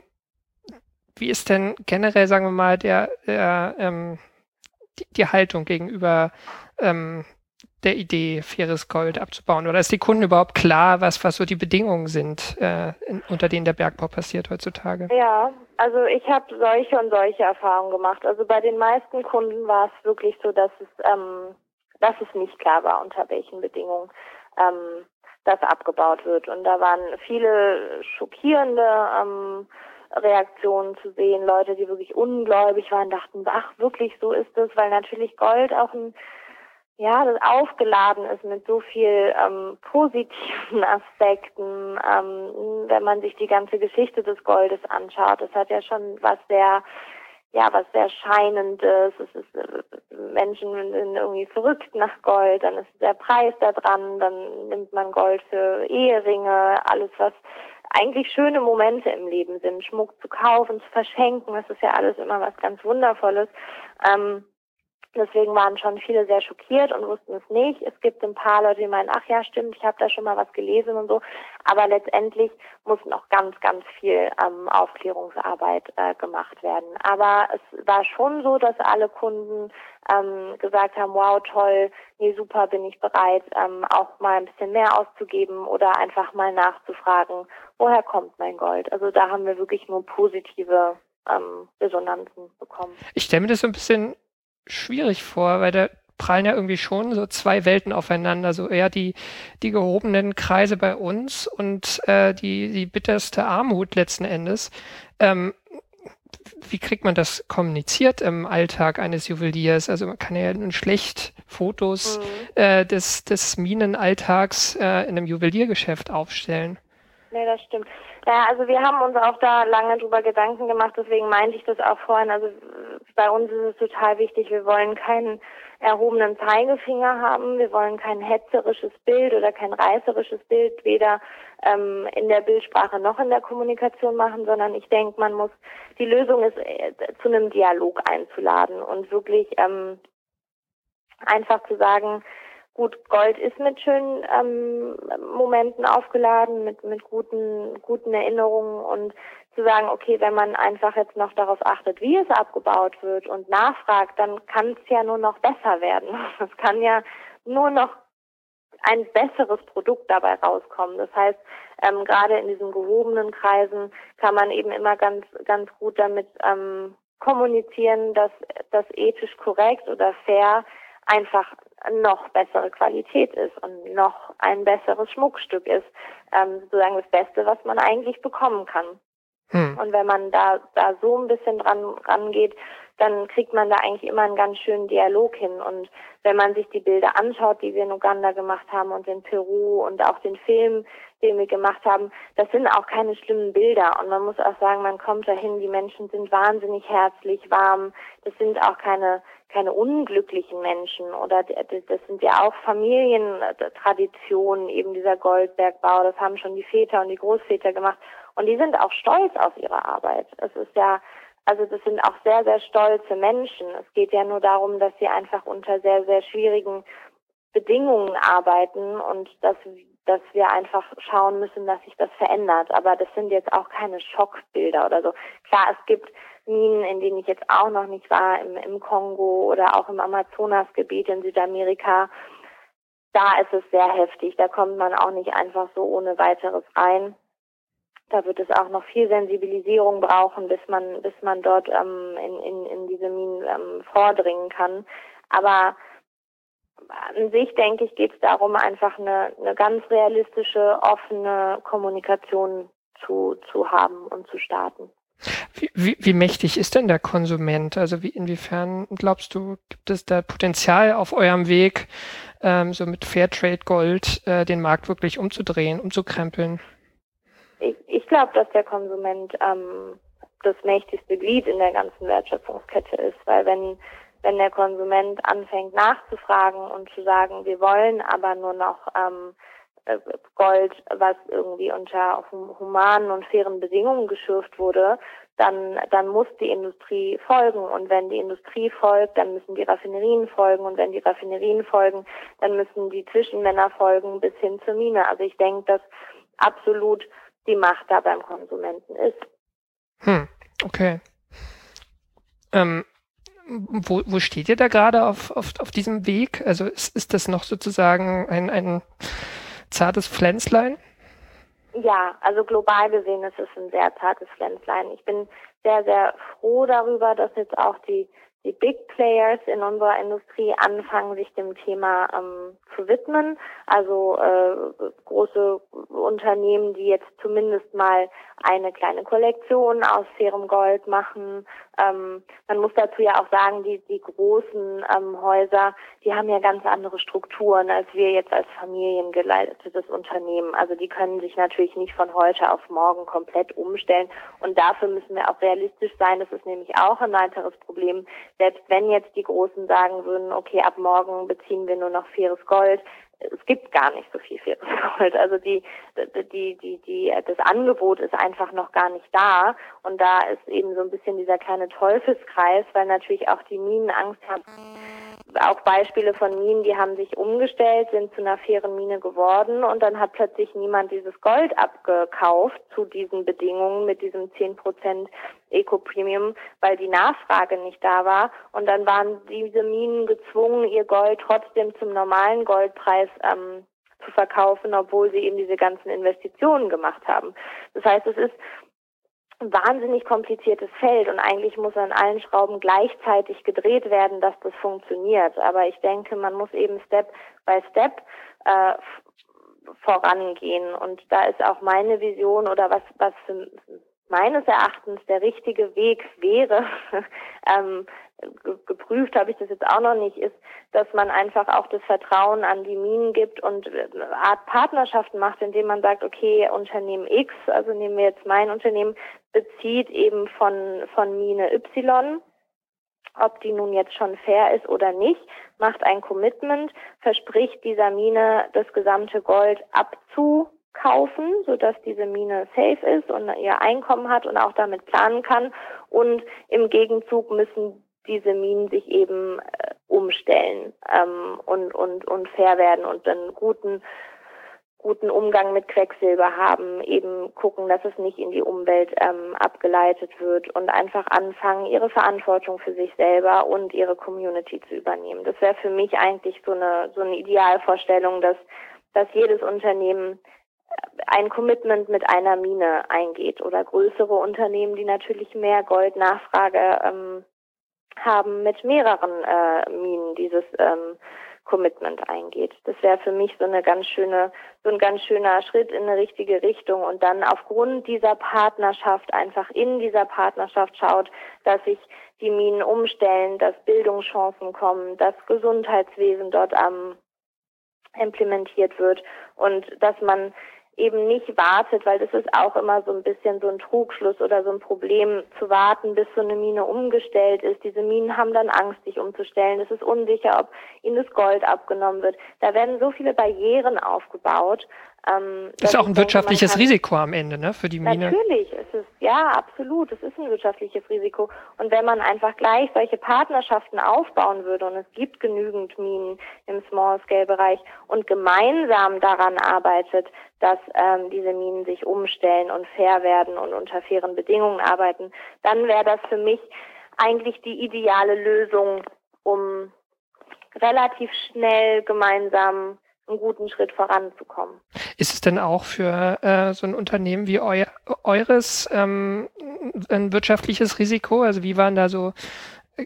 wie ist denn generell, sagen wir mal, der, der ähm, die, die Haltung gegenüber ähm, der Idee, faires Gold abzubauen? Oder ist die Kunden überhaupt klar, was, was so die Bedingungen sind, äh, in, unter denen der Bergbau passiert heutzutage? Ja, also ich habe solche und solche Erfahrungen gemacht. Also bei den meisten Kunden war es wirklich so, dass es, ähm, dass es nicht klar war, unter welchen Bedingungen ähm, das abgebaut wird. Und da waren viele schockierende ähm, Reaktionen zu sehen, Leute, die wirklich ungläubig waren, dachten, ach, wirklich, so ist es, weil natürlich Gold auch ein, ja, das aufgeladen ist mit so viel ähm, positiven Aspekten, ähm, wenn man sich die ganze Geschichte des Goldes anschaut. Das hat ja schon was sehr, ja, was sehr Scheinendes. Es ist, äh, Menschen sind irgendwie verrückt nach Gold, dann ist der Preis da dran, dann nimmt man Gold für Eheringe, alles, was eigentlich schöne Momente im Leben sind, Schmuck zu kaufen, zu verschenken, das ist ja alles immer was ganz Wundervolles. Ähm, deswegen waren schon viele sehr schockiert und wussten es nicht. Es gibt ein paar Leute, die meinen, ach ja, stimmt, ich habe da schon mal was gelesen und so. Aber letztendlich muss noch ganz, ganz viel ähm, Aufklärungsarbeit äh, gemacht werden. Aber es war schon so, dass alle Kunden ähm, gesagt haben, wow, toll, nee, super, bin ich bereit, ähm, auch mal ein bisschen mehr auszugeben oder einfach mal nachzufragen, woher kommt mein Gold? Also da haben wir wirklich nur positive ähm, Resonanzen bekommen. Ich stelle mir das so ein bisschen schwierig vor, weil der prallen ja irgendwie schon so zwei Welten aufeinander. So eher die, die gehobenen Kreise bei uns und äh, die, die bitterste Armut letzten Endes. Ähm, wie kriegt man das kommuniziert im Alltag eines Juweliers? Also man kann ja nun schlecht Fotos Mhm. äh, des, des Minenalltags äh, in einem Juweliergeschäft aufstellen. Nee, das stimmt. Ja, also wir haben uns auch da lange drüber Gedanken gemacht, deswegen meinte ich das auch vorhin. Also bei uns ist es total wichtig, wir wollen keinen erhobenen Zeigefinger haben, wir wollen kein hetzerisches Bild oder kein reißerisches Bild, weder ähm, in der Bildsprache noch in der Kommunikation machen, sondern ich denke, man muss, die Lösung ist, äh, zu einem Dialog einzuladen und wirklich ähm, einfach zu sagen, gut, Gold ist mit schönen ähm, Momenten aufgeladen, mit mit guten guten Erinnerungen und zu sagen, okay, wenn man einfach jetzt noch darauf achtet, wie es abgebaut wird und nachfragt, dann kann es ja nur noch besser werden. Es kann ja nur noch ein besseres Produkt dabei rauskommen. Das heißt, ähm, gerade in diesen gehobenen Kreisen kann man eben immer ganz ganz gut damit ähm, kommunizieren, dass das ethisch korrekt oder fair einfach noch bessere Qualität ist und noch ein besseres Schmuckstück ist, ähm, sozusagen das Beste, was man eigentlich bekommen kann. Hm. Und wenn man da da so ein bisschen dran rangeht, dann kriegt man da eigentlich immer einen ganz schönen Dialog hin. Und wenn man sich die Bilder anschaut, die wir in Uganda gemacht haben und in Peru und auch den Film, den wir gemacht haben, das sind auch keine schlimmen Bilder. Und man muss auch sagen, man kommt dahin, die Menschen sind wahnsinnig herzlich, warm. Das sind auch keine keine unglücklichen Menschen oder das sind ja auch Familientraditionen, eben dieser Goldbergbau. Das haben schon die Väter und die Großväter gemacht. Und die sind auch stolz auf ihre Arbeit. Es ist ja, also das sind auch sehr, sehr stolze Menschen. Es geht ja nur darum, dass sie einfach unter sehr, sehr schwierigen Bedingungen arbeiten und dass, dass wir einfach schauen müssen, dass sich das verändert. Aber das sind jetzt auch keine Schockbilder oder so. Klar, es gibt Minen, in denen ich jetzt auch noch nicht war, im, im Kongo oder auch im Amazonasgebiet in Südamerika. Da ist es sehr heftig. Da kommt man auch nicht einfach so ohne weiteres rein. Da wird es auch noch viel Sensibilisierung brauchen, bis man bis man dort ähm, in, in, in diese Minen ähm, vordringen kann. Aber an sich, denke ich, geht es darum, einfach eine, eine ganz realistische, offene Kommunikation zu, zu haben und zu starten. Wie, wie, wie mächtig ist denn der Konsument? Also wie inwiefern glaubst du, gibt es da Potenzial auf eurem Weg, ähm, so mit Fairtrade Gold äh, den Markt wirklich umzudrehen, umzukrempeln? Ich, ich glaube, dass der Konsument ähm, das mächtigste Glied in der ganzen Wertschöpfungskette ist, weil wenn wenn der Konsument anfängt nachzufragen und zu sagen, wir wollen aber nur noch ähm, Gold, was irgendwie unter humanen und fairen Bedingungen geschürft wurde, dann dann muss die Industrie folgen. Und wenn die Industrie folgt, dann müssen die Raffinerien folgen. Und wenn die Raffinerien folgen, dann müssen die Zwischenmänner folgen bis hin zur Mine. Also ich denke, dass absolut die Macht da beim Konsumenten ist. Hm, okay. Ähm, wo, wo steht ihr da gerade auf, auf, auf diesem Weg? Also ist, ist das noch sozusagen ein, ein zartes Pflänzlein? Ja, also global gesehen ist es ein sehr zartes Pflänzlein. Ich bin sehr, sehr froh darüber, dass jetzt auch die die Big Players in unserer Industrie anfangen, sich dem Thema ähm, zu widmen. Also äh, große Unternehmen, die jetzt zumindest mal eine kleine Kollektion aus fairem Gold machen. Ähm, man muss dazu ja auch sagen, die die großen ähm, Häuser, die haben ja ganz andere Strukturen als wir jetzt als familiengeleitetes Unternehmen. Also die können sich natürlich nicht von heute auf morgen komplett umstellen. Und dafür müssen wir auch realistisch sein. Das ist nämlich auch ein weiteres Problem. Selbst wenn jetzt die Großen sagen würden, okay, ab morgen beziehen wir nur noch faires Gold, es gibt gar nicht so viel faires Gold. Also die, die, die, die, das Angebot ist einfach noch gar nicht da. Und da ist eben so ein bisschen dieser kleine Teufelskreis, weil natürlich auch die Minen Angst haben. Auch Beispiele von Minen, die haben sich umgestellt, sind zu einer fairen Mine geworden und dann hat plötzlich niemand dieses Gold abgekauft zu diesen Bedingungen mit diesem zehn Prozent Eco-Premium, weil die Nachfrage nicht da war und dann waren diese Minen gezwungen, ihr Gold trotzdem zum normalen Goldpreis ähm, zu verkaufen, obwohl sie eben diese ganzen Investitionen gemacht haben. Das heißt, es ist ein wahnsinnig kompliziertes Feld und eigentlich muss an allen Schrauben gleichzeitig gedreht werden, dass das funktioniert. Aber ich denke, man muss eben Step by Step äh, vorangehen und da ist auch meine Vision oder was was für meines Erachtens der richtige Weg wäre, ähm, geprüft habe ich das jetzt auch noch nicht, ist, dass man einfach auch das Vertrauen an die Minen gibt und eine Art Partnerschaften macht, indem man sagt, okay, Unternehmen X, also nehmen wir jetzt mein Unternehmen, bezieht eben von von Mine Y, ob die nun jetzt schon fair ist oder nicht, macht ein Commitment, verspricht dieser Mine das gesamte Gold abzukaufen, sodass diese Mine safe ist und ihr Einkommen hat und auch damit planen kann. Und im Gegenzug müssen diese Minen sich eben äh, umstellen ähm, und und und fair werden und einen guten guten Umgang mit Quecksilber haben, eben gucken, dass es nicht in die Umwelt ähm, abgeleitet wird und einfach anfangen, ihre Verantwortung für sich selber und ihre Community zu übernehmen. Das wäre für mich eigentlich so eine so eine Idealvorstellung, dass dass jedes Unternehmen ein Commitment mit einer Mine eingeht oder größere Unternehmen, die natürlich mehr Goldnachfrage ähm, haben, mit mehreren äh, Minen dieses ähm, Commitment eingeht. Das wäre für mich so eine ganz schöne, so ein ganz schöner Schritt in eine richtige Richtung und dann aufgrund dieser Partnerschaft einfach in dieser Partnerschaft schaut, dass sich die Minen umstellen, dass Bildungschancen kommen, dass Gesundheitswesen dort am implementiert wird und dass man eben nicht wartet, weil das ist auch immer so ein bisschen so ein Trugschluss oder so ein Problem, zu warten, bis so eine Mine umgestellt ist. Diese Minen haben dann Angst, sich umzustellen. Es ist unsicher, ob ihnen das Gold abgenommen wird. Da werden so viele Barrieren aufgebaut. Ähm, ist auch ein denke, wirtschaftliches kann, Risiko am Ende, ne, für die Mine. Natürlich, es ist, ja, absolut, es ist ein wirtschaftliches Risiko. Und wenn man einfach gleich solche Partnerschaften aufbauen würde und es gibt genügend Minen im Small-Scale-Bereich und gemeinsam daran arbeitet, dass ähm, diese Minen sich umstellen und fair werden und unter fairen Bedingungen arbeiten, dann wäre das für mich eigentlich die ideale Lösung, um relativ schnell gemeinsam einen guten Schritt voranzukommen. Ist es denn auch für äh, so ein Unternehmen wie eu eures ähm, ein wirtschaftliches Risiko? Also wie waren da so, äh,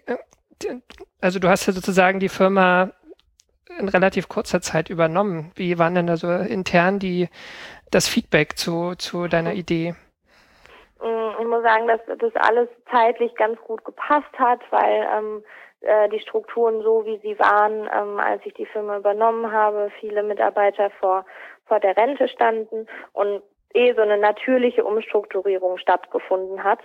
also du hast ja sozusagen die Firma in relativ kurzer Zeit übernommen. Wie waren denn da so intern die das Feedback zu, zu deiner Idee? Ich muss sagen, dass das alles zeitlich ganz gut gepasst hat, weil ähm, die Strukturen so, wie sie waren, ähm, als ich die Firma übernommen habe, viele Mitarbeiter vor vor der Rente standen und eh so eine natürliche Umstrukturierung stattgefunden hat,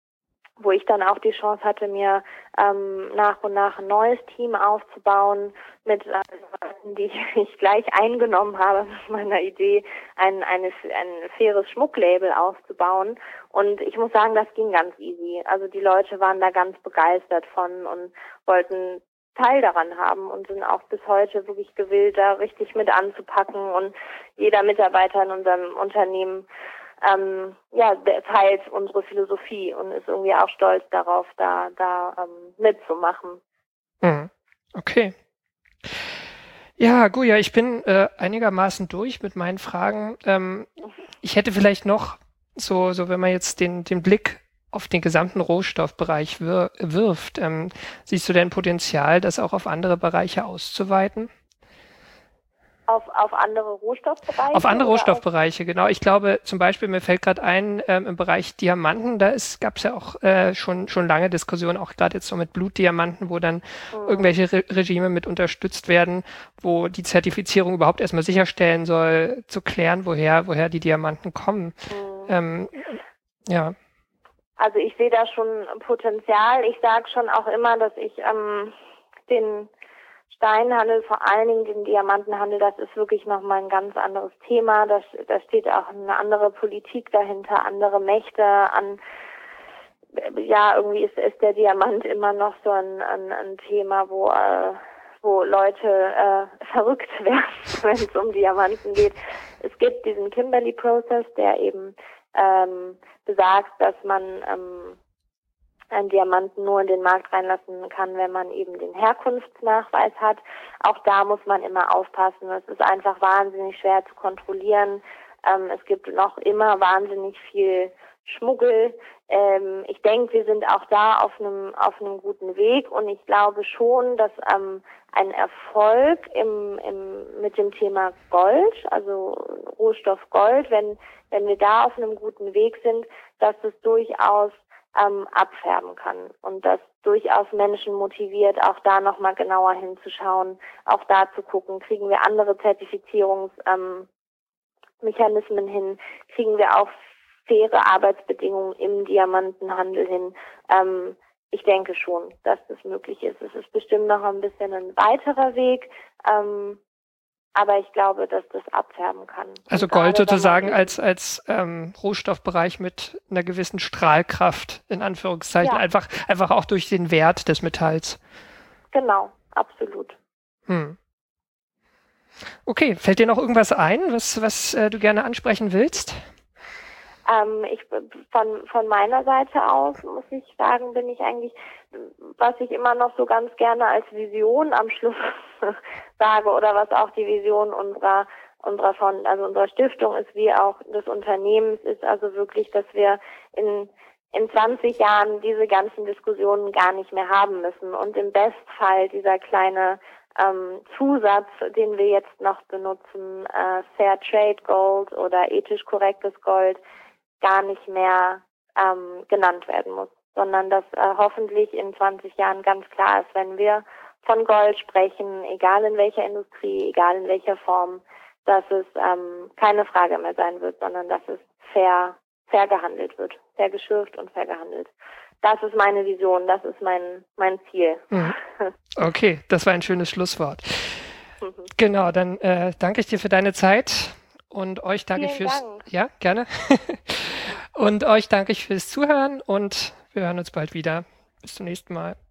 wo ich dann auch die Chance hatte, mir ähm, nach und nach ein neues Team aufzubauen mit Leuten, die ich gleich eingenommen habe mit meiner Idee, ein, eine, ein faires Schmucklabel aufzubauen. Und ich muss sagen, das ging ganz easy. Also die Leute waren da ganz begeistert von und wollten Teil daran haben und sind auch bis heute wirklich gewillt, da richtig mit anzupacken. Und jeder Mitarbeiter in unserem Unternehmen Ähm, ja, der teilt unsere Philosophie und ist irgendwie auch stolz darauf, da da ähm, mitzumachen. Okay. Ja, gut, ja, ich bin äh, einigermaßen durch mit meinen Fragen. Ähm, ich hätte vielleicht noch so, so wenn man jetzt den den Blick auf den gesamten Rohstoffbereich wir, wirft, ähm, siehst du denn Potenzial, das auch auf andere Bereiche auszuweiten? Auf, auf andere Rohstoffbereiche? Auf andere Rohstoffbereiche, auf genau. Ich glaube, zum Beispiel, mir fällt gerade ein, ähm, im Bereich Diamanten, da gab es ja auch äh, schon schon lange Diskussionen, auch gerade jetzt so mit Blutdiamanten, wo dann mhm. irgendwelche Re Regime mit unterstützt werden, wo die Zertifizierung überhaupt erstmal sicherstellen soll, zu klären, woher woher die Diamanten kommen. Mhm. Ähm, ja. Also ich sehe da schon Potenzial. Ich sage schon auch immer, dass ich ähm, den Steinhandel, vor allen Dingen den Diamantenhandel, das ist wirklich nochmal ein ganz anderes Thema. Da, da steht auch eine andere Politik dahinter, andere Mächte an. Ja, irgendwie ist, ist der Diamant immer noch so ein, ein, ein Thema, wo, äh, wo Leute äh, verrückt werden, wenn es um Diamanten geht. Es gibt diesen Kimberley-Prozess, der eben ähm, besagt, dass man ähm, einen Diamanten nur in den Markt reinlassen kann, wenn man eben den Herkunftsnachweis hat. Auch da muss man immer aufpassen. Es ist einfach wahnsinnig schwer zu kontrollieren, Ähm, es gibt noch immer wahnsinnig viel Schmuggel. Ähm, ich denke, wir sind auch da auf einem auf einem guten Weg und ich glaube schon, dass ähm, ein Erfolg im, im mit dem Thema Gold, also Rohstoff Gold, wenn wenn wir da auf einem guten Weg sind, dass es durchaus ähm, abfärben kann und das durchaus Menschen motiviert, auch da nochmal genauer hinzuschauen, auch da zu gucken, kriegen wir andere Zertifizierungsmechanismen ähm, hin, kriegen wir auch faire Arbeitsbedingungen im Diamantenhandel hin. Ähm, ich denke schon, dass das möglich ist. Es ist bestimmt noch ein bisschen ein weiterer Weg, ähm, aber ich glaube, dass das abfärben kann. Also Gold sozusagen als als ähm, Rohstoffbereich mit einer gewissen Strahlkraft, in Anführungszeichen, ja. einfach einfach auch durch den Wert des Metalls. Genau, absolut. Hm. Okay, fällt dir noch irgendwas ein, was was äh, du gerne ansprechen willst? Ähm, ich von von meiner Seite aus muss ich sagen, bin ich eigentlich, was ich immer noch so ganz gerne als Vision am Schluss sage oder was auch die Vision unserer unserer von also unserer Stiftung ist, wie auch des Unternehmens ist, also wirklich, dass wir in in zwanzig Jahren diese ganzen Diskussionen gar nicht mehr haben müssen und im Bestfall dieser kleine ähm, Zusatz, den wir jetzt noch benutzen, äh, Fair Trade Gold oder ethisch korrektes Gold, gar nicht mehr ähm, genannt werden muss, sondern dass äh, hoffentlich in zwanzig Jahren ganz klar ist, wenn wir von Gold sprechen, egal in welcher Industrie, egal in welcher Form, dass es ähm, keine Frage mehr sein wird, sondern dass es fair, fair gehandelt wird, fair geschürft und fair gehandelt. Das ist meine Vision, das ist mein mein Ziel. Mhm. Okay, das war ein schönes Schlusswort. Mhm. Genau, dann äh, danke ich dir für deine Zeit. Und euch danke Vielen fürs, Dank. ja, gerne. Und euch danke ich fürs Zuhören und wir hören uns bald wieder. Bis zum nächsten Mal.